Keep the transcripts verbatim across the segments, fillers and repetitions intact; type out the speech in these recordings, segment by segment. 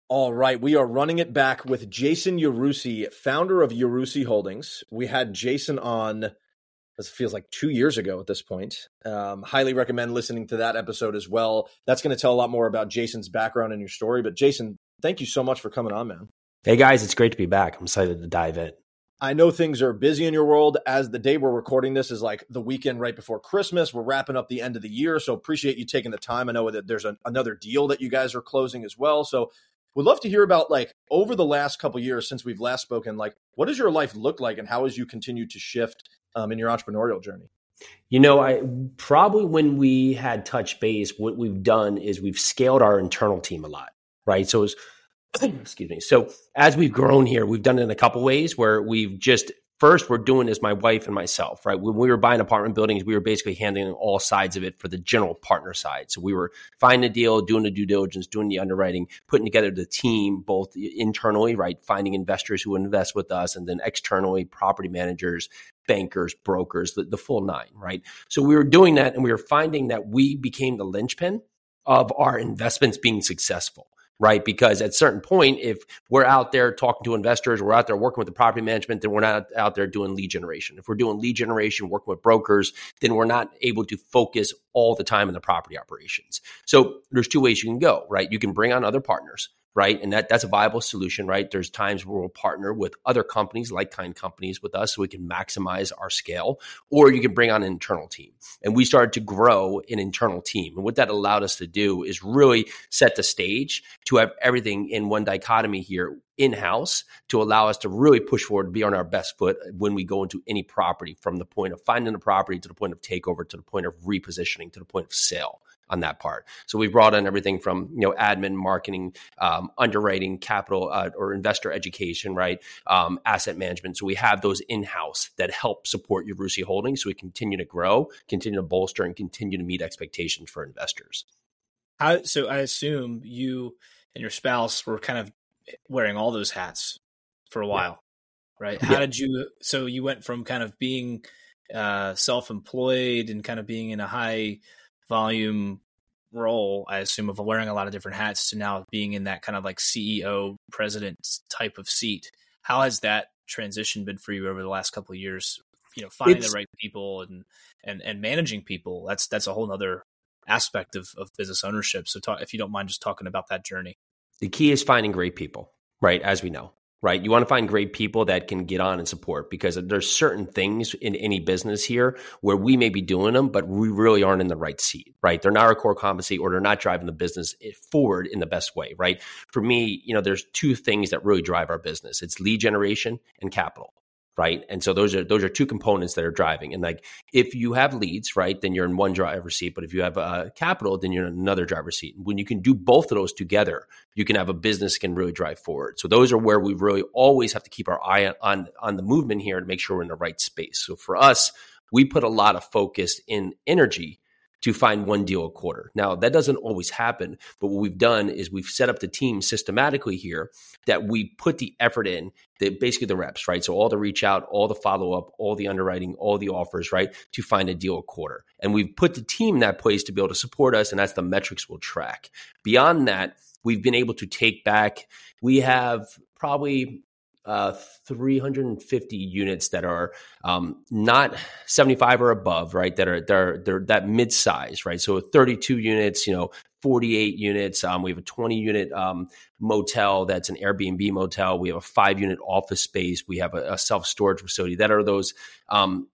All right, we are running it back with Jason Yarusi, founder of Yarusi Holdings. We had Jason on, this feels like two years ago at this point. Um, highly recommend listening to that episode as well. That's going to tell a lot more about Jason's background and your story. But Jason, thank you so much for coming on, man. Hey guys, it's great to be back. I'm excited to dive in. I know things are busy in your world, as the day we're recording this is like the weekend right before Christmas. We're wrapping up the end of the year, so appreciate you taking the time. I know that there's a, another deal that you guys are closing as well. So we'd love to hear about, like, over the last couple of years since we've last spoken, like, what does your life look like and how has you continued to shift um, in your entrepreneurial journey? You know, I probably when we had touch base, what we've done is we've scaled our internal team a lot, right? So it's excuse me. So as we've grown here, we've done it in a couple ways where we've just, first we're doing is my wife and myself, right? When we were buying apartment buildings, we were basically handling all sides of it for the general partner side. So we were finding a deal, doing the due diligence, doing the underwriting, putting together the team, both internally, right? Finding investors who invest with us, and then externally, property managers, bankers, brokers, the, the full nine, right? So we were doing that, and we were finding that we became the linchpin of our investments being successful. Right. Because at a certain point, if we're out there talking to investors, we're out there working with the property management, then we're not out there doing lead generation. If we're doing lead generation, working with brokers, then we're not able to focus all the time in the property operations. So there's two ways you can go, right? You can bring on other partners, right? And that, that's a viable solution, right? There's times where we'll partner with other companies, like-kind companies with us, so we can maximize our scale, or you can bring on an internal team. And we started to grow an internal team. And what that allowed us to do is really set the stage to have everything in one dichotomy here in-house to allow us to really push forward, be on our best foot when we go into any property, from the point of finding a property to the point of takeover, to the point of repositioning, to the point of sale on that part. So we brought in everything from, you know, admin, marketing, um, underwriting, capital uh, or investor education, right? Um, asset management. So we have those in-house that help support Yarusi Holdings, so we continue to grow, continue to bolster, and continue to meet expectations for investors. How, so I assume you and your spouse were kind of wearing all those hats for a while, yeah. right? How yeah. did you, so you went from kind of being uh, self-employed and kind of being in a high volume role, I assume, of wearing a lot of different hats, to now being in that kind of like C E O, president type of seat. How has that transition been for you over the last couple of years? You know, finding it's, the right people and, and, and managing people. That's, that's a whole nother aspect of, of business ownership. So talk, if you don't mind just talking about that journey. The key is finding great people, right? As we know, right? You want to find great people that can get on and support, because there's certain things in any business here where we may be doing them, but we really aren't in the right seat, right? They're not our core competency, or they're not driving the business forward in the best way, right? For me, you know, there's two things that really drive our business. It's lead generation and capital. Right. And so those are those are two components that are driving. And like, if you have leads, right, then you're in one driver's seat. But if you have uh, capital, then you're in another driver's seat. When you can do both of those together, you can have a business that can really drive forward. So those are where we really always have to keep our eye on, on the movement here to make sure we're in the right space. So for us, we put a lot of focus in energy to find one deal a quarter. Now, that doesn't always happen, but what we've done is we've set up the team systematically here that we put the effort in, the, basically the reps, right? So all the reach out, all the follow up, all the underwriting, all the offers, right, to find a deal a quarter. And we've put the team in that place to be able to support us, and that's the metrics we'll track. Beyond that, we've been able to take back, we have probably Uh, three hundred fifty units that are um, not seventy-five or above, right? That are they're they're that mid-size, right? So thirty-two units, you know, forty-eight units. Um, we have a twenty unit um, motel that's an Airbnb motel. We have a five unit office space. We have a, a self storage facility. That are those um,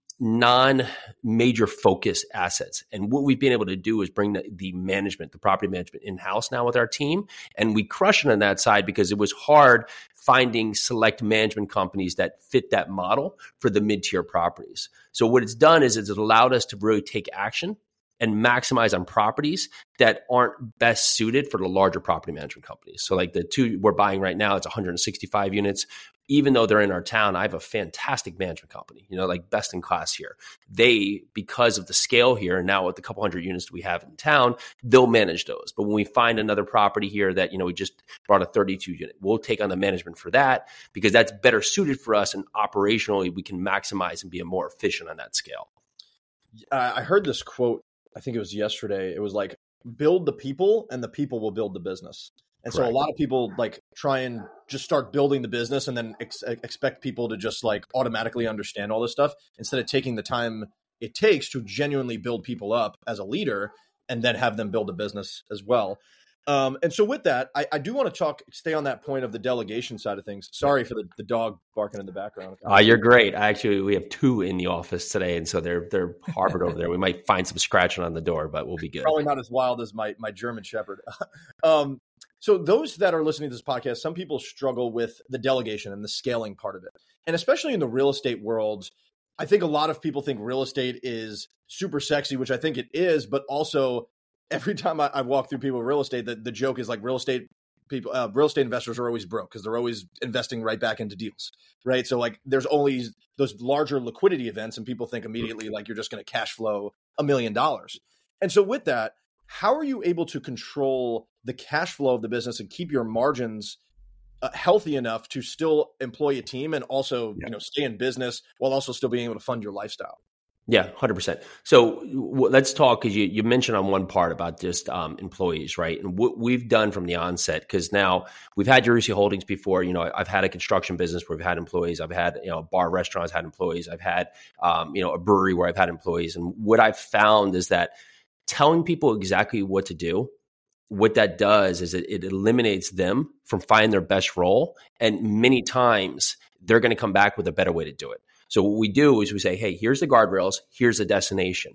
non-major focus assets. And what we've been able to do is bring the, the management, the property management in-house now with our team. And we crush it on that side because it was hard finding select management companies that fit that model for the mid-tier properties. So what it's done is it's allowed us to really take action and maximize on properties that aren't best suited for the larger property management companies. So like the two we're buying right now, it's one hundred sixty-five units. Even though they're in our town, I have a fantastic management company, you know, like best in class here. They, because of the scale here, and now with the couple hundred units we have in town, they'll manage those. But when we find another property here that, you know, we just brought a thirty-two unit, we'll take on the management for that because that's better suited for us, and operationally we can maximize and be more efficient on that scale. Uh, I heard this quote, I think it was yesterday. It was like, build the people and the people will build the business. And Correct. so a lot of people like try and just start building the business and then ex- expect people to just like automatically understand all this stuff instead of taking the time it takes to genuinely build people up as a leader and then have them build a business as well. Um, and so with that, I, I do want to talk, stay on that point of the delegation side of things. Sorry for the, the dog barking in the background. Oh, you're great. Actually, we have two in the office today, and so they're they're harbored over there. We might find some scratching on the door, but we'll be good. Probably not as wild as my my German Shepherd. um, so those that are listening to this podcast, some people struggle with the delegation and the scaling part of it. And especially in the real estate world, I think a lot of people think real estate is super sexy, which I think it is, but also every time I, I walk through people with real estate, the, the joke is like real estate people, uh, real estate investors are always broke because they're always investing right back into deals, right? So like there's always those larger liquidity events and people think immediately like you're just going to cash flow a million dollars. And so with that, how are you able to control the cash flow of the business and keep your margins uh, healthy enough to still employ a team and also, yeah. you know, stay in business while also still being able to fund your lifestyle? Yeah, one hundred percent. So w- let's talk, because you, you mentioned on one part about just um, employees, right? And what we've done from the onset, because now we've had Jerusi Holdings before. You know, I've had a construction business where we've had employees. I've had, you know, a bar, restaurants had employees. I've had, um, you know, a brewery where I've had employees. And what I've found is that telling people exactly what to do, what that does is it, it eliminates them from finding their best role. And many times they're going to come back with a better way to do it. So what we do is we say, hey, here's the guardrails, here's the destination.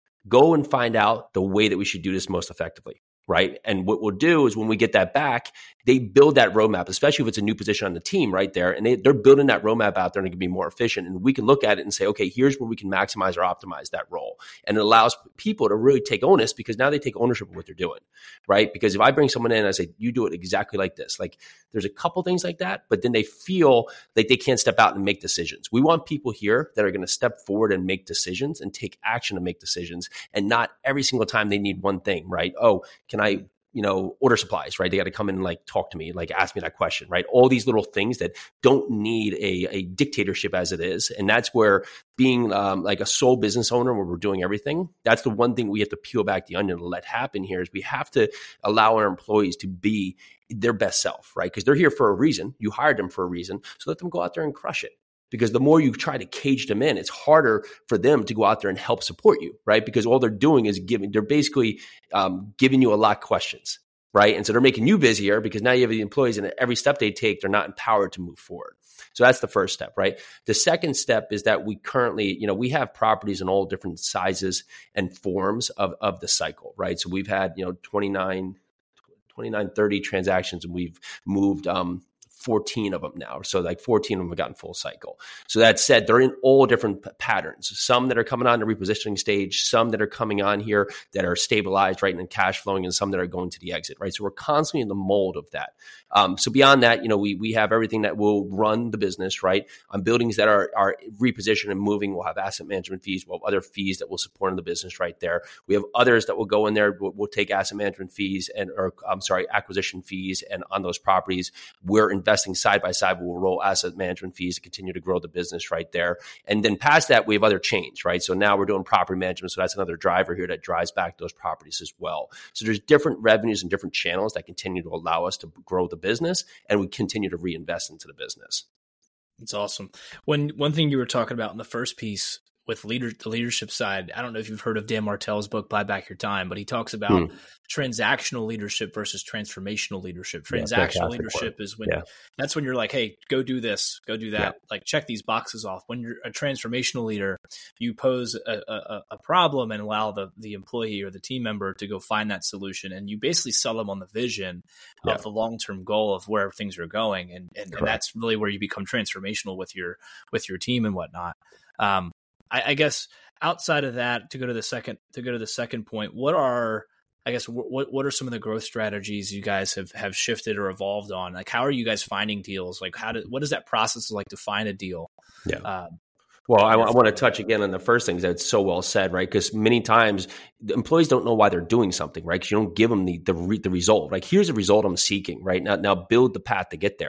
Go and find out the way that we should do this most effectively, right? And what we'll do is when we get that back, they build that roadmap, especially if it's a new position on the team right there. And they, they're building that roadmap out there and it can be more efficient. And we can look at it and say, okay, here's where we can maximize or optimize that role. And it allows people to really take onus because now they take ownership of what they're doing, right? Because if I bring someone in and I say, you do it exactly like this, like there's a couple things like that, but then they feel like they can't step out and make decisions. We want people here that are going to step forward and make decisions and take action to make decisions, and not every single time they need one thing, right? Oh, can I, you know, order supplies, right? They got to come in and like talk to me, like ask me that question, right? All these little things that don't need a, a dictatorship as it is. And that's where being um, like a sole business owner where we're doing everything, that's the one thing we have to peel back the onion and let happen here is we have to allow our employees to be their best self, right? Because they're here for a reason. You hired them for a reason. So let them go out there and crush it. Because the more you try to cage them in, it's harder for them to go out there and help support you, right? Because all they're doing is giving, they're basically um, giving you a lot of questions, right? And so they're making you busier because now you have the employees and every step they take, they're not empowered to move forward. So that's the first step, right? The second step is that we currently, you know, we have properties in all different sizes and forms of, of the cycle, right? So we've had, you know, twenty-nine, twenty-nine, thirty transactions and we've moved, um, fourteen of them now. So like fourteen of them have gotten full cycle. So that said, they're in all different p- patterns. Some that are coming on the repositioning stage, some that are coming on here that are stabilized, right, and cash flowing, and some that are going to the exit, right? So we're constantly in the mold of that. Um, so beyond that, you know, we we have everything that will run the business, right? On buildings that are are repositioned and moving, we'll have asset management fees, we'll have other fees that will support in the business right there. We have others that will go in there, we'll, we'll take asset management fees and, or I'm sorry, acquisition fees, and on those properties, we're investing Investing side by side, we'll roll asset management fees to continue to grow the business right there. And then past that, we have other chains, right? So now we're doing property management. So that's another driver here that drives back those properties as well. So there's different revenues and different channels that continue to allow us to grow the business, and we continue to reinvest into the business. That's awesome. When one thing you were talking about in the first piece with leader, the leadership side, I don't know if you've heard of Dan Martell's book, Buy Back Your Time, but he talks about hmm. transactional leadership versus transformational leadership. Transactional yeah, leadership is when yeah. that's when you're like, hey, go do this, go do that, yeah. like check these boxes off. When you're a transformational leader, you pose a, a, a problem and allow the, the employee or the team member to go find that solution. And you basically sell them on the vision yeah. of the long-term goal of where things are going. And, and, and that's really where you become transformational with your, with your team and whatnot. Um, I, I guess outside of that, to go to the second to go to the second point, what are I guess what what are some of the growth strategies you guys have, have shifted or evolved on? Like, how are you guys finding deals? Like, how do what is that process like to find a deal? Yeah. Um, well, I, I want to touch again on the first thing that's so well said, right? Because many times the employees don't know why they're doing something, right? Because you don't give them the the, re, the result. Like, here's the result I'm seeking, right? Now, now build the path to get there.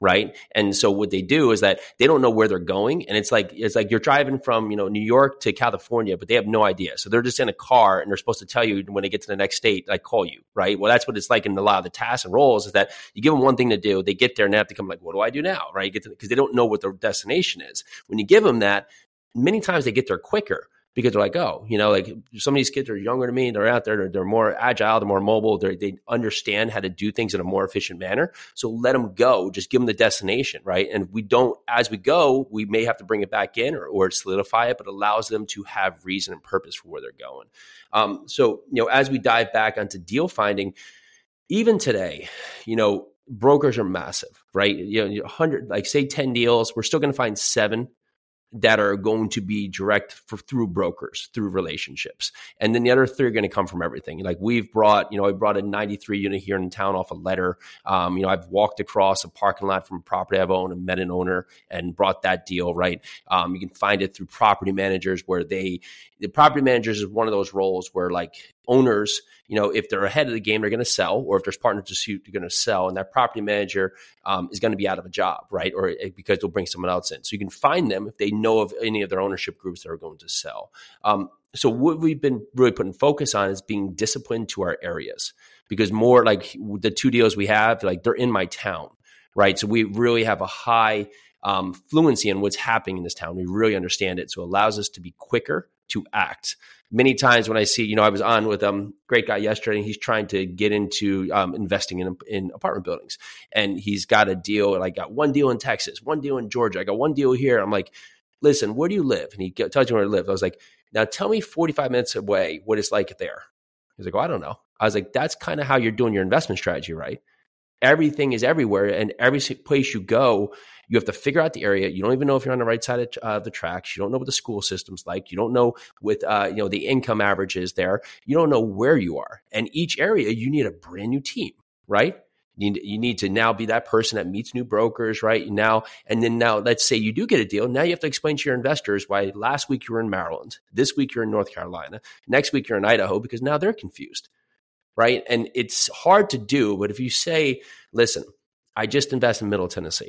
right? And so what they do is that they don't know where they're going. And it's like, it's like you're driving from, you know, New York to California, but they have no idea. So they're just in a car and they're supposed to tell you when they get to the next state, like call you, right? Well, that's what it's like in a lot of the tasks and roles is that you give them one thing to do. They get there and they have to come like, what do I do now? Right? Because they don't know what their destination is. When you give them that, many times they get there quicker. Because they're like, oh, you know, like some of these kids are younger than me. They're out there. They're, they're more agile. They're more mobile. They're, they understand how to do things in a more efficient manner. So let them go. Just give them the destination, right? And we don't, as we go, we may have to bring it back in or, or solidify it, but it allows them to have reason and purpose for where they're going. Um, so, you know, as we dive back onto deal finding, even today, you know, brokers are massive, right? You know, one hundred, like say ten deals, we're still going to find seven that are going to be direct for, through brokers, through relationships. And then the other three are going to come from everything. Like we've brought, you know, I brought a ninety-three unit here in town off a letter. Um, you know, I've walked across a parking lot from a property I've owned and met an owner and brought that deal, right? Um, you can find it through property managers where they, the property managers is one of those roles where like owners, you know, if they're ahead of the game, they're going to sell, or if there's partners to suit, they're going to sell. And that property manager um, is going to be out of a job, right? Or because they'll bring someone else in. So you can find them if they know of any of their ownership groups that are going to sell. Um, so what we've been really putting focus on is being disciplined to our areas, because more like the two deals we have, like they're in my town, right? So we really have a high um, fluency in what's happening in this town. We really understand it. So it allows us to be quicker to act. Many times when I see, you know, I was on with a um, great guy yesterday, and he's trying to get into um, investing in, in apartment buildings. And he's got a deal, and I got one deal in Texas, one deal in Georgia. I got one deal here. I'm like, listen, where do you live? And he tells me where I live. I was like, now tell me forty-five minutes away what it's like there. He's like, oh, I don't know. I was like, that's kind of how you're doing your investment strategy, right? Everything is everywhere, and every place you go, you have to figure out the area. You don't even know if you're on the right side of uh, the tracks. You don't know what the school system's like. You don't know with uh, you know the income averages there. You don't know where you are. And each area, you need a brand new team, right? You need, you need to now be that person that meets new brokers, right? Now, and then now, let's say you do get a deal. Now you have to explain to your investors why last week you were in Maryland, this week you're in North Carolina, next week you're in Idaho, because now they're confused. Right. And it's hard to do. But if you say, listen, I just invest in Middle Tennessee.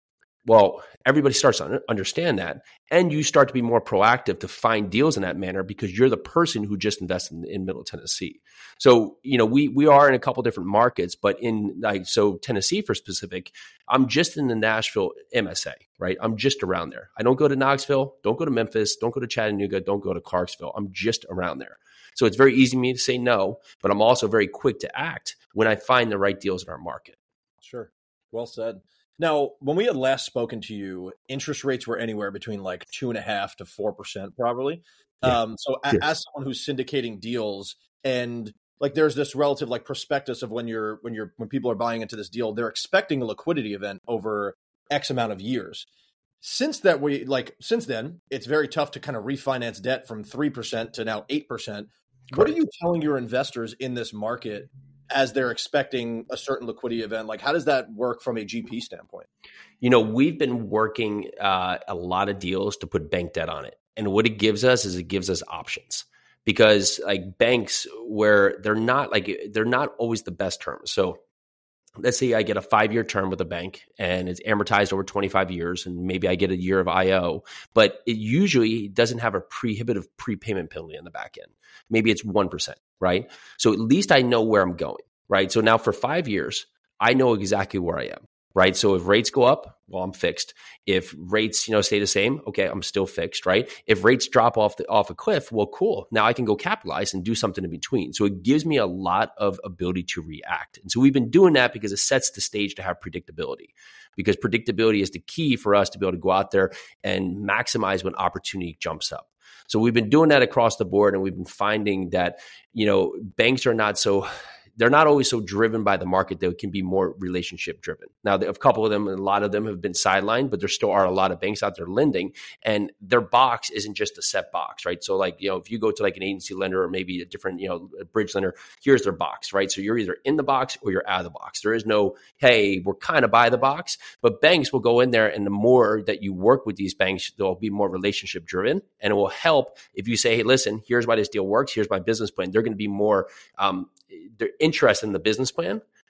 Well, everybody starts to understand that. And you start to be more proactive to find deals in that manner because you're the person who just invested in, in Middle Tennessee. So, you know, we we are in a couple different markets, but in like, so Tennessee for specific, I'm just in the Nashville M S A, right? I'm just around there. I don't go to Knoxville, don't go to Memphis, don't go to Chattanooga, don't go to Clarksville. I'm just around there. So it's very easy for me to say no, but I'm also very quick to act when I find the right deals in our market. Sure. Well said. Now, when we had last spoken to you, interest rates were anywhere between like two and a half to four percent, probably. Yeah. Um, so a- yeah. as someone who's syndicating deals, and like there's this relative like prospectus of when you're when you're when people are buying into this deal, they're expecting a liquidity event over X amount of years. Since that we like since then, it's very tough to kind of refinance debt from three percent to now eight percent. What are you telling your investors in this market as they're expecting a certain liquidity event? Like, how does that work from a G P standpoint? You know, we've been working uh, a lot of deals to put bank debt on it. And what it gives us is it gives us options, because like banks where they're not like, they're not always the best terms. So let's say I get a five-year term with a bank and it's amortized over twenty-five years, and maybe I get a year of I O, but it usually doesn't have a prohibitive prepayment penalty on the back end. Maybe it's one percent, right? So at least I know where I'm going, right? So now for five years, I know exactly where I am, right? So if rates go up, well, I'm fixed. If rates, you know, stay the same, okay, I'm still fixed, right? If rates drop off the off a cliff, well, cool. Now I can go capitalize and do something in between. So it gives me a lot of ability to react. And so we've been doing that because it sets the stage to have predictability, because predictability is the key for us to be able to go out there and maximize when opportunity jumps up. So we've been doing that across the board, and we've been finding that, you know, banks are not so they're not always so driven by the market. They can be more relationship driven. Now, a couple of them, a lot of them have been sidelined, but there still are a lot of banks out there lending, and their box isn't just a set box, right? So like, you know, if you go to like an agency lender or maybe a different, you know, a bridge lender, here's their box, right? So you're either in the box or you're out of the box. There is no, hey, we're kind of by the box, but banks will go in there, and the more that you work with these banks, they'll be more relationship driven, and it will help if you say, hey, listen, here's why this deal works. Here's my business plan. They're going to be more, um, they're interested in the business plan.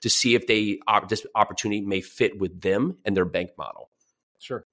to see if they this opportunity may fit with them and their bank model. Sure.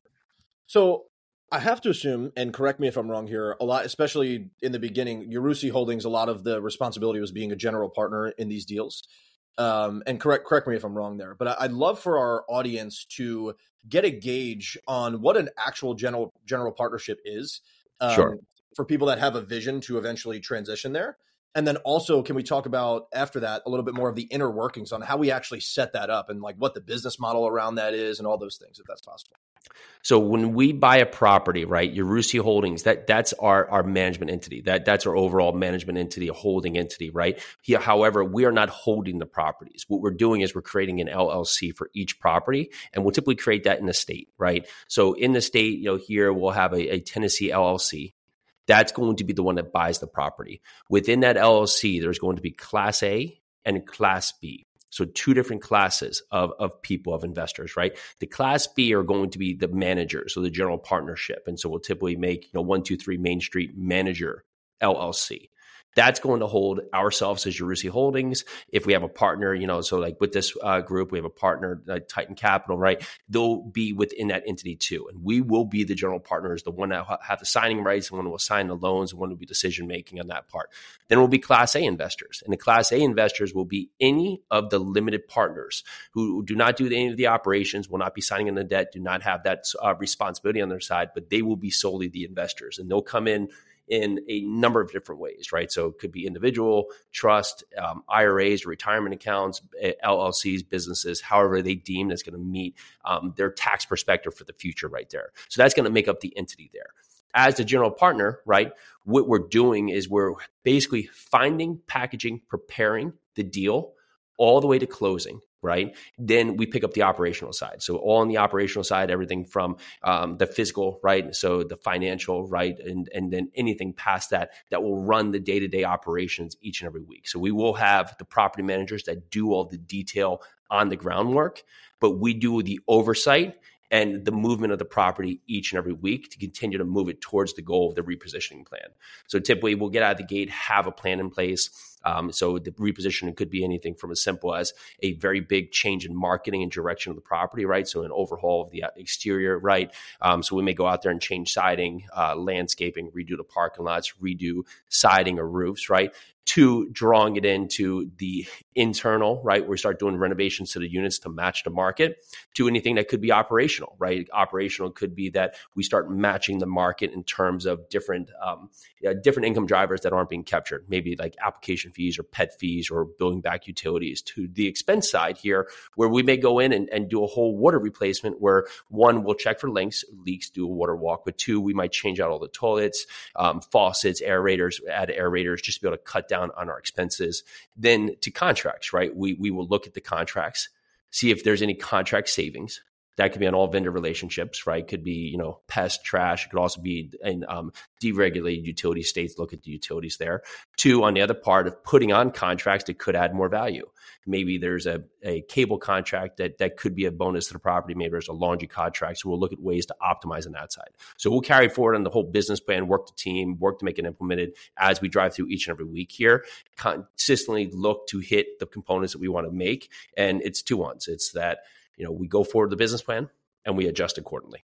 So I have to assume, and correct me if I'm wrong here, a lot, especially in the beginning, Yarusi Holdings, a lot of the responsibility was being a general partner in these deals. Um, and correct correct me if I'm wrong there, but I'd love for our audience to get a gauge on what an actual general general partnership is. Um, Sure. For people that have a vision to eventually transition there. And then also, can we talk about after that a little bit more of the inner workings on how we actually set that up and like what the business model around that is and all those things, if that's possible? So when we buy a property, right, Yarusi Holdings, that that's our, our management entity. That that's our overall management entity, a holding entity, right? Here, however, we are not holding the properties. What we're doing is we're creating an L L C for each property, and we'll typically create that in the state, right? So in the state, you know, here we'll have a, a Tennessee L L C. That's going to be the one that buys the property. Within that L L C, there's going to be Class A and Class B. So two different classes of, of people, of investors, right? The Class B are going to be the managers, so the general partnership. And so we'll typically make, you know, one two three Main Street Manager L L C. That's going to hold ourselves as Yarusi Holdings. If we have a partner, you know, so like with this uh, group, we have a partner, uh, Titan Capital, right? They'll be within that entity too. And we will be the general partners, the one that ha- have the signing rights, the one who will sign the loans, the one who will be decision-making on that part. Then we'll be Class A investors. And the Class A investors will be any of the limited partners who do not do any of the operations, will not be signing in the debt, do not have that uh, responsibility on their side, but they will be solely the investors. And they'll come in in a number of different ways, right? So it could be individual, trust, um, I R As, retirement accounts, L L Cs, businesses, however they deem that's going to meet um, their tax perspective for the future right there. So that's going to make up the entity there. As the general partner, right, what we're doing is we're basically finding, packaging, preparing the deal all the way to closing, right? Then we pick up the operational side. So all on the operational side, everything from um, the physical, right? So the financial, right? And, and then anything past that, that will run the day-to-day operations each and every week. So we will have the property managers that do all the detail on the groundwork, but we do the oversight and the movement of the property each and every week to continue to move it towards the goal of the repositioning plan. So typically we'll get out of the gate, have a plan in place. Um, so the repositioning could be anything from as simple as a very big change in marketing and direction of the property, right? So an overhaul of the exterior, right? Um, so we may go out there and change siding, uh, landscaping, redo the parking lots, redo siding or roofs, right? To drawing it into the internal, right? We start doing renovations to the units to match the market, to anything that could be operational, right? Operational could be that we start matching the market in terms of different um, uh, different income drivers that aren't being captured, maybe like application fees or pet fees or building back utilities, to the expense side here, where we may go in and, and do a whole water replacement where one, we'll check for leaks, leaks, do a water walk, but two, we might change out all the toilets, um, faucets, aerators, add aerators, just to be able to cut down on our expenses. Then to contracts, right? We we will look at the contracts, see if there's any contract savings. That could be on all vendor relationships, right? Could be, you know, pest, trash. It could also be in um, deregulated utility states. Look at the utilities there. Two, on the other part of putting on contracts that could add more value. Maybe there's a, a cable contract that, that could be a bonus to the property. Maybe there's a laundry contract. So we'll look at ways to optimize on that side. So we'll carry forward on the whole business plan, work the team, work to make it implemented as we drive through each and every week here. Consistently look to hit the components that we want to make. And it's two ones. It's that, you know, we go forward the business plan and we adjust accordingly.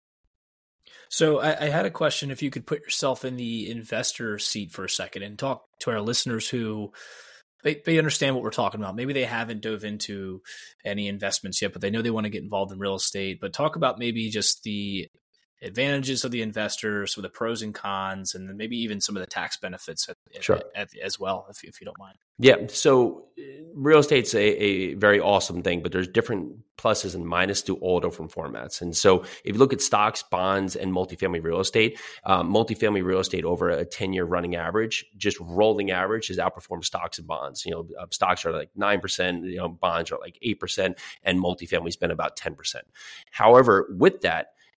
So I, I had a question. If you could put yourself in the investor seat for a second and talk to our listeners who they, they understand what we're talking about. Maybe they haven't dove into any investments yet, but they know they want to get involved in real estate. But talk about maybe just the advantages of the investors, some of the pros and cons, and then maybe even some of the tax benefits at, sure. at, at, as well, if, if you don't mind. Yeah. So real estate's a, a very awesome thing, but there's different pluses and minuses to all different formats. And so if you look at stocks, bonds, and multifamily real estate, um, multifamily real estate over a ten-year running average, just rolling average, has outperformed stocks and bonds. You know, uh, stocks are like nine percent, you know, bonds are like eight percent, and multifamily's been about ten percent. However, with that,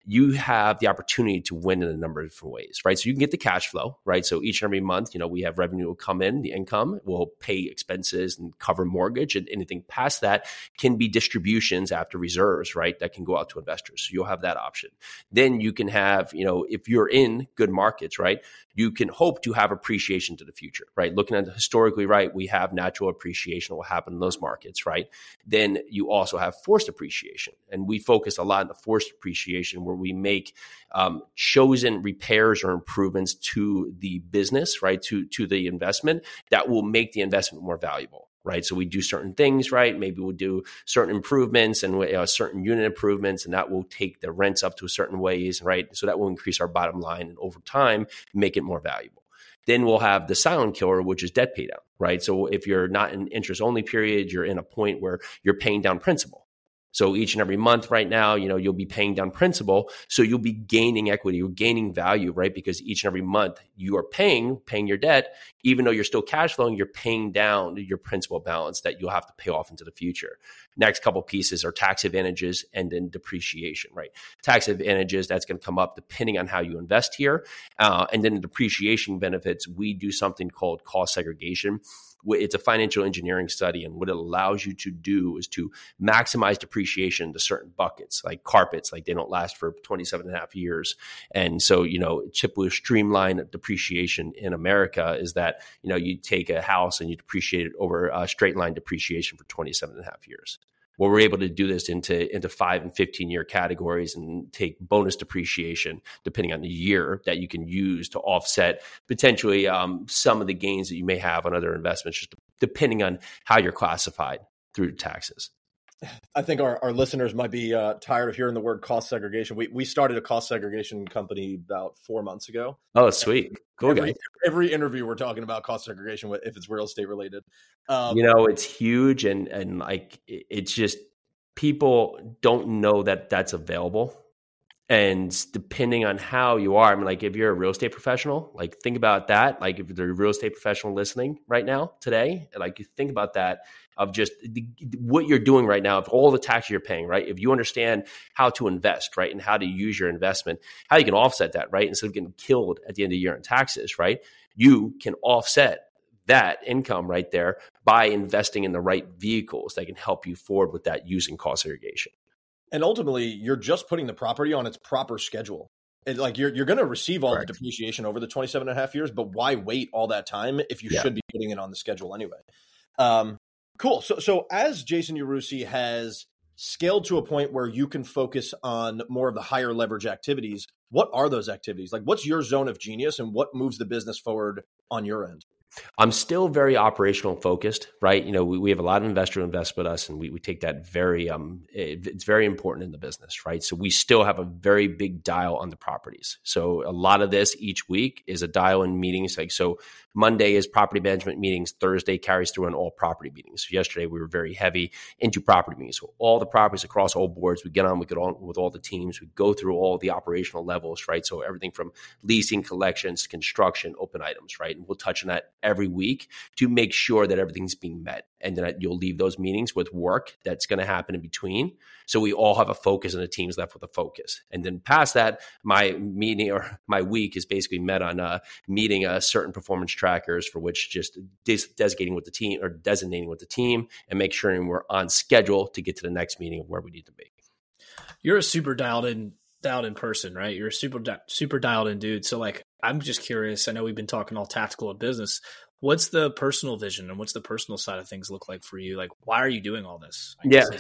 you have the opportunity to win in a number of different ways, right? So you can get the cash flow, right? So each and every month, you know, we have revenue will come in, the income will pay expenses and cover mortgage, and anything past that can be distributions after reserves, right? That can go out to investors. So you'll have that option. Then you can have, you know, if you're in good markets, right, you can hope to have appreciation to the future, right? Looking at the historically, right, we have natural appreciation will happen in those markets, right? Then you also have forced appreciation. And we focus a lot on the forced appreciation where we make um, chosen repairs or improvements to the business, right, to, to the investment that will make the investment more valuable. Right. So we do certain things, right? Maybe we'll do certain improvements and uh, certain unit improvements, and that will take the rents up to a certain ways, right? So that will increase our bottom line and over time make it more valuable. Then we'll have the silent killer, which is debt pay down, right? So if you're not in interest only period, you're in a point where you're paying down principal. So each and every month right now, you know, you'll be paying down principal. So you'll be gaining equity, you're gaining value, right? Because each and every month you are paying, paying your debt, even though you're still cash flowing, you're paying down your principal balance that you'll have to pay off into the future. Next couple pieces are tax advantages and then depreciation, right? Tax advantages, that's going to come up depending on how you invest here. Uh, and then the depreciation benefits, we do something called cost segregation. It's a financial engineering study, and what it allows you to do is to maximize depreciation into certain buckets, like carpets, like they don't last for twenty-seven and a half years. And so, you know, Chip will streamline depreciation in America is that, you know, you take a house and you depreciate it over a straight line depreciation for twenty-seven and a half years. Well, we're able to do this into, into five and fifteen year categories and take bonus depreciation depending on the year that you can use to offset potentially um, some of the gains that you may have on other investments, just depending on how you're classified through taxes. I think our, our listeners might be uh, tired of hearing the word cost segregation. We we started a cost segregation company about four months ago. Oh, sweet. Cool, every, guys. Every interview we're talking about cost segregation if it's real estate related. Um, you know, it's huge. And, and like, it's just people don't know that that's available. And depending on how you are, I mean, like if you're a real estate professional, like think about that. Like if you're a real estate professional listening right now today, like you think about that of just the, what you're doing right now, of all the taxes you're paying, right? If you understand how to invest, right, and how to use your investment, how you can offset that, right? Instead of getting killed at the end of the year in taxes, right? You can offset that income right there by investing in the right vehicles that can help you forward with that using cost segregation. And ultimately, you're just putting the property on its proper schedule. It, like you're you're going to receive all Correct. The depreciation over the twenty-seven and a half years, but why wait all that time if you yeah. should be putting it on the schedule anyway? Um, cool. So so as Jason Yarusi has scaled to a point where you can focus on more of the higher leverage activities, what are those activities? Like what's your zone of genius and what moves the business forward on your end? I'm still very operational focused, right? You know, we, we have a lot of investors who invest with us, and we, we take that very, um, it, it's very important in the business, right? So we still have a very big dial on the properties. So a lot of this each week is a dial in meetings. Like, so Monday is property management meetings. Thursday carries through on all property meetings. So yesterday we were very heavy into property meetings. So all the properties across all boards, we get on, we get on with all the teams, we go through all the operational levels, right? So everything from leasing, collections, construction, open items, right? And we'll touch on that every week to make sure that everything's being met. And then you'll leave those meetings with work that's going to happen in between. So we all have a focus and the team's left with a focus. And then past that, my meeting or my week is basically met on uh, meeting uh, certain performance trackers for which just des- designating with the team or designating with the team and make sure we're on schedule to get to the next meeting of where we need to be. You're a super dialed in, dialed in person, right? You're a super, di- super dialed in dude. So like, I'm just curious. I know we've been talking all tactical and business. What's the personal vision and what's the personal side of things look like for you? Like, why are you doing all this? I yeah.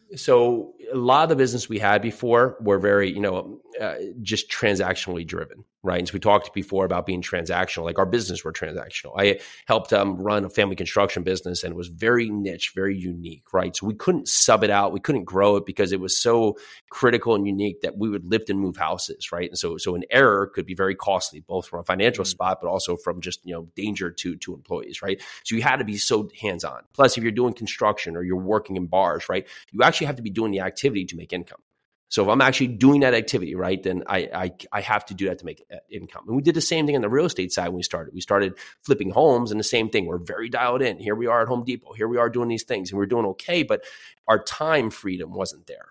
So a lot of the business we had before were very, you know, uh, just transactionally driven, right? And so we talked before about being transactional, like our business were transactional. I helped um, run a family construction business and it was very niche, very unique, right? So we couldn't sub it out. We couldn't grow it because it was so critical and unique that we would lift and move houses, right? And so, so an error could be very costly, both from a financial mm-hmm. spot, but also from just, you know, danger to, to employees, right? So you had to be so hands-on. Plus, if you're doing construction or you're working in bars, right? You actually have to be doing the activity to make income. So if I'm actually doing that activity, right, then I, I I have to do that to make income. And we did the same thing on the real estate side when we started. We started flipping homes and the same thing. We're very dialed in. Here we are at Home Depot. Here we are doing these things and we're doing okay, but our time freedom wasn't there.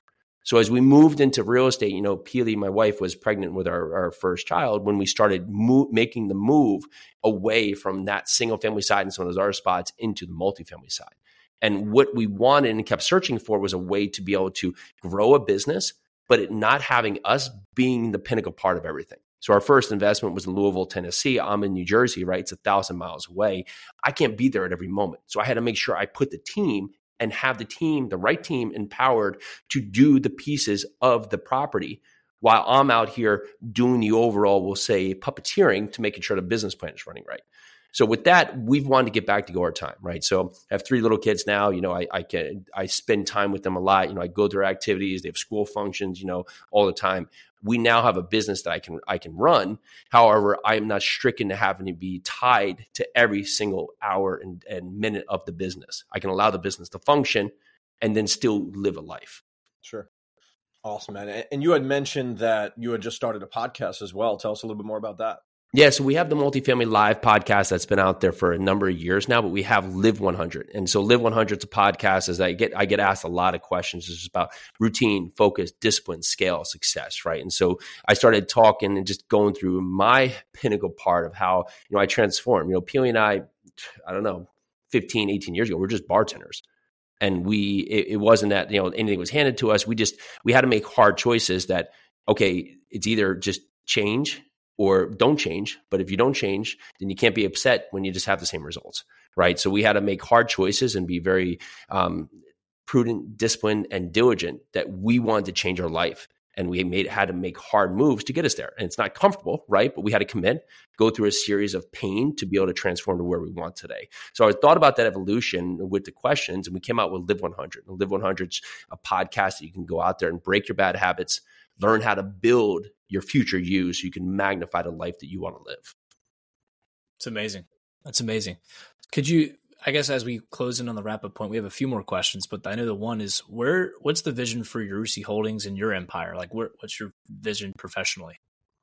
So as we moved into real estate, you know, Peely, my wife, was pregnant with our, our first child when we started mo- making the move away from that single family side and some of those other spots into the multifamily side. And what we wanted and kept searching for was a way to be able to grow a business, but it not having us being the pinnacle part of everything. So our first investment was in Louisville, Tennessee. I'm in New Jersey, right? It's a thousand miles away. I can't be there at every moment. So I had to make sure I put the team and have the team, the right team, empowered to do the pieces of the property while I'm out here doing the overall, we'll say, puppeteering to making sure the business plan is running right. So with that, we've wanted to get back to go our time, right? So I have three little kids now. You know, I, I can I spend time with them a lot. You know, I go to their activities. They have school functions, you know, all the time. We now have a business that I can I can run. However, I am not stricken to having to be tied to every single hour and, and minute of the business. I can allow the business to function and then still live a life. Sure. Awesome, man. And you had mentioned that you had just started a podcast as well. Tell us a little bit more about that. Yeah, so we have the Multifamily Live podcast that's been out there for a number of years now, but we have Live one hundred. And so Live one hundred is a podcast. As I get I get asked a lot of questions. It's about routine, focus, discipline, scale, success, right? And so I started talking and just going through my pinnacle part of how, you know, I transform. You know, Peely and I, I don't know, fifteen, eighteen years ago, we're just bartenders. And we, it, it wasn't that, you know, anything was handed to us. We just, we had to make hard choices that, okay, it's either just change or don't change. But if you don't change, then you can't be upset when you just have the same results, right? So we had to make hard choices and be very um, prudent, disciplined, and diligent that we wanted to change our life. And we made had to make hard moves to get us there. And it's not comfortable, right? But we had to commit, go through a series of pain to be able to transform to where we want today. So I thought about that evolution with the questions, and we came out with Live one hundred. And Live one hundred is a podcast that you can go out there and break your bad habits, learn how to build your future you so you can magnify the life that you want to live. It's amazing. That's amazing. Could you, I guess as we close in on the wrap-up point, we have a few more questions, but I know the one is where, what's the vision for Yarusi Holdings and your empire? Like where, what's your vision professionally?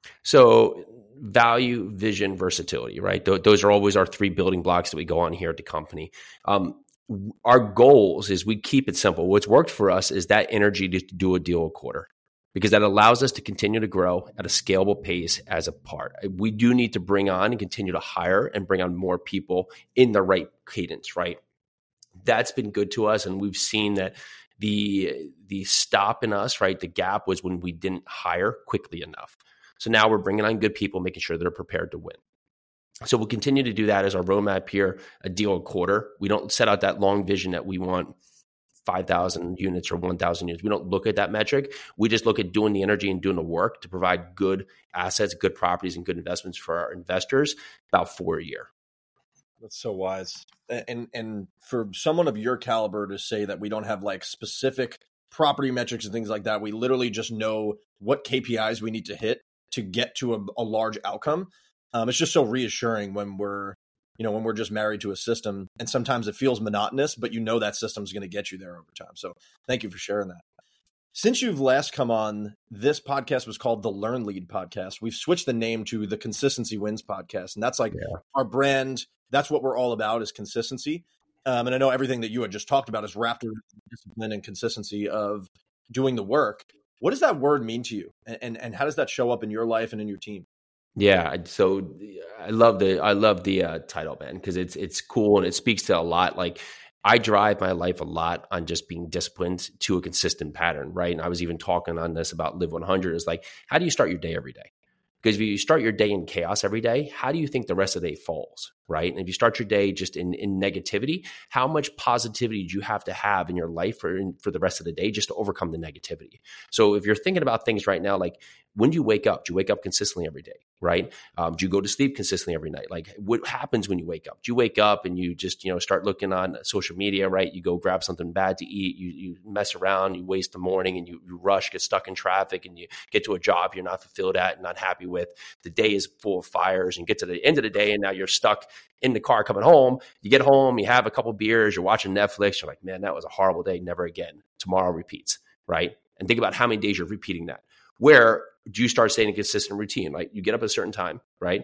So value, vision, versatility, right? Th- those are always our three building blocks that we go on here at the company. Um, our goals is we keep it simple. What's worked for us is that energy to do a deal a quarter, because that allows us to continue to grow at a scalable pace as a part. We do need to bring on and continue to hire and bring on more people in the right cadence, right? That's been good to us. And we've seen that the, the stop in us, right? The gap was when we didn't hire quickly enough. So now we're bringing on good people, making sure they're prepared to win. So we'll continue to do that as our roadmap here, a deal a quarter. We don't set out that long vision that we want five thousand units or one thousand units. We don't look at that metric. We just look at doing the energy and doing the work to provide good assets, good properties, and good investments for our investors, about four a year. That's so wise. And and for someone of your caliber to say that we don't have like specific property metrics and things like that, we literally just know what K P Is we need to hit to get to a, a large outcome. Um, it's just so reassuring when we're, you know, when we're just married to a system, and sometimes it feels monotonous, but you know that system's going to get you there over time. So thank you for sharing that. Since you've last come on, this podcast was called the Learn Lead Podcast. We've switched the name to the Consistency Wins Podcast. And that's like yeah. our brand. That's what we're all about, is consistency. Um, and I know everything that you had just talked about is wrapped around discipline and consistency of doing the work. What does that word mean to you? And, and, and how does that show up in your life and in your team? Yeah, so I love the I love the uh, title, man, because it's it's cool and it speaks to a lot. Like I drive my life a lot on just being disciplined to a consistent pattern, right? And I was even talking on this about Live one hundred. Is like, how do you start your day every day? Because if you start your day in chaos every day, how do you think the rest of the day falls, right? And if you start your day just in, in negativity, how much positivity do you have to have in your life for, in, for the rest of the day just to overcome the negativity? So if you're thinking about things right now, like when do you wake up? Do you wake up consistently every day, right? Um, do you go to sleep consistently every night? Like what happens when you wake up? Do you wake up and you just, you know, start looking on social media, right? You go grab something bad to eat, you you mess around, you waste the morning and you, you rush, get stuck in traffic, and you get to a job you're not fulfilled at and not happy with. The day is full of fires, and get to the end of the day and now you're stuck in the car coming home. You get home, you have a couple beers, you're watching Netflix, you're like, man, that was a horrible day, never again. Tomorrow repeats, right? And think about how many days you're repeating that. Where do you start staying in a consistent routine? Like you get up at a certain time, right?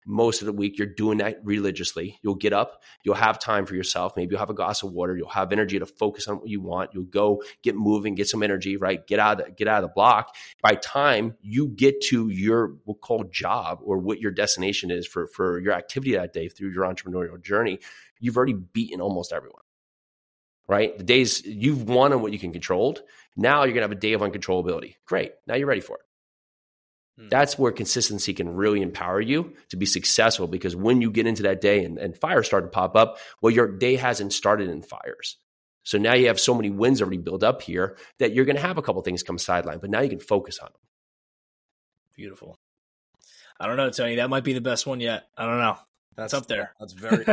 most of the week you're doing that religiously. You'll get up, you'll have time for yourself. Maybe you'll have a glass of water. You'll have energy to focus on what you want. You'll go get moving, get some energy, right? Get out of the, get out of the block. By time you get to your, we'll call job, or what your destination is for, for your activity that day through your entrepreneurial journey, you've already beaten almost everyone, right? The days you've won on what you can control. Now you're going to have a day of uncontrollability. Great. Now you're ready for it. That's where consistency can really empower you to be successful, because when you get into that day and, and fires start to pop up, well, your day hasn't started in fires. So now you have so many wins already built up here that you're going to have a couple things come sideline, but now you can focus on them. Beautiful. I don't know, Tony. That might be the best one yet. I don't know. That's up there. That's very.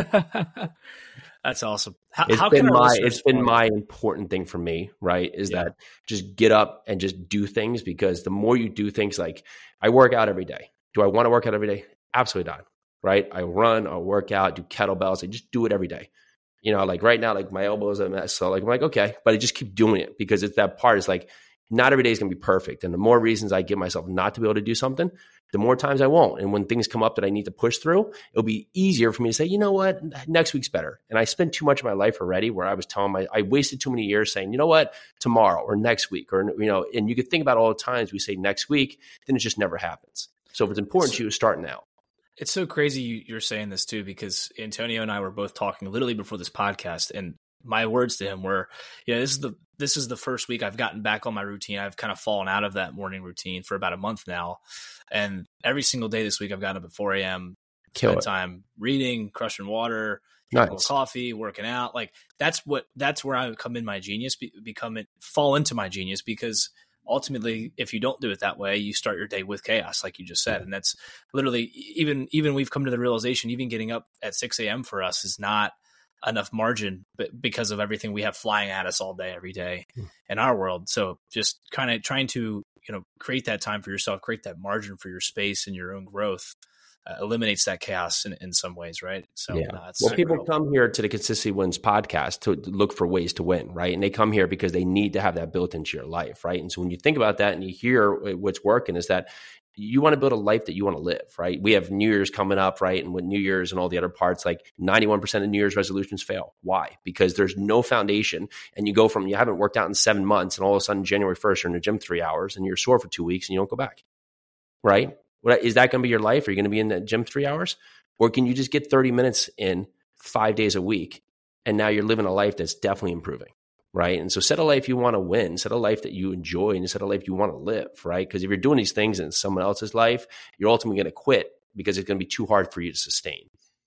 That's awesome. How, it's how been can my it's been my important thing for me, right? Is Yeah. that just get up and just do things, because the more you do things, like I work out every day. Do I want to work out every day? Absolutely not. Right? I run, I work out, do kettlebells. I just do it every day. You know, like right now, like my elbows are a mess. So like I'm like, okay, but I just keep doing it, because it's that part is like not every day is gonna be perfect. And the more reasons I give myself not to be able to do something, the more times I won't. And when things come up that I need to push through, it'll be easier for me to say, you know what, next week's better. And I spent too much of my life already where I was telling my, I wasted too many years saying, you know what, tomorrow or next week, or, you know, and you could think about all the times we say next week, then it just never happens. So if it's important to you, start now. It's so crazy you- you're saying this too, because Antonio and I were both talking literally before this podcast, and my words to him were, you know, this is the this is the first week I've gotten back on my routine. I've kind of fallen out of that morning routine for about a month now. And every single day this week I've gotten up at four a.m., Kill spent it. time reading, crushing water, drinking Nice. coffee, working out. Like that's what that's where I come in my genius, be, become it, fall into my genius, because ultimately, if you don't do it that way, you start your day with chaos, like you just said. And that's literally, even even we've come to the realization, even getting up at six a.m. for us is not enough margin, but because of everything we have flying at us all day, every day in our world. So just kind of trying to, you know, create that time for yourself, create that margin for your space and your own growth, uh, eliminates that chaos in, in some ways, right? So yeah. no, it's Well, super people helpful. come here to the Consistency Wins podcast to look for ways to win, right? And they come here because they need to have that built into your life, right? And so when you think about that and you hear what's working, is that you want to build a life that you want to live, right? We have New Year's coming up, right? And with New Year's and all the other parts, like ninety-one percent of New Year's resolutions fail. Why? Because there's no foundation, and you go from, you haven't worked out in seven months and all of a sudden January first you're in the gym three hours and you're sore for two weeks and you don't go back, right? What, is that going to be your life? Are you going to be in the gym three hours? Or can you just get thirty minutes in five days a week, and now you're living a life that's definitely improving, right? And so set a life you want to win, set a life that you enjoy, and set a life you want to live, right? Because if you're doing these things in someone else's life, you're ultimately going to quit because it's going to be too hard for you to sustain.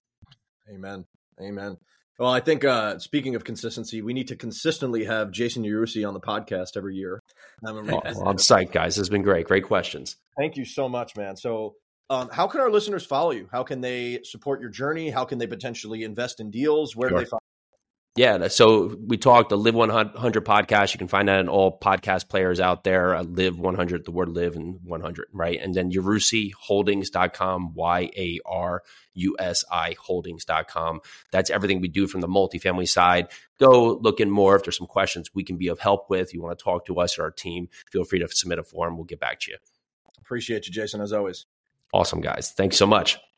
Amen. Amen. Well, I think uh, speaking of consistency, we need to consistently have Jason Yarusi on the podcast every year. I'm, Oh, well, I'm psyched, guys. This has been great. Great questions. Thank you so much, man. So um, how can our listeners follow you? How can they support your journey? How can they potentially invest in deals? Where Sure. do they find Yeah. So we talked the Live one hundred podcast. You can find that in all podcast players out there. Uh, Live one hundred, the word live and one hundred, right? And then yarusi holdings dot com, Y A R U S I holdings dot com. That's everything we do from the multifamily side. Go look in more. If there's some questions we can be of help with, you want to talk to us or our team, feel free to submit a form. We'll get back to you. Appreciate you, Jason, as always. Awesome, guys. Thanks so much.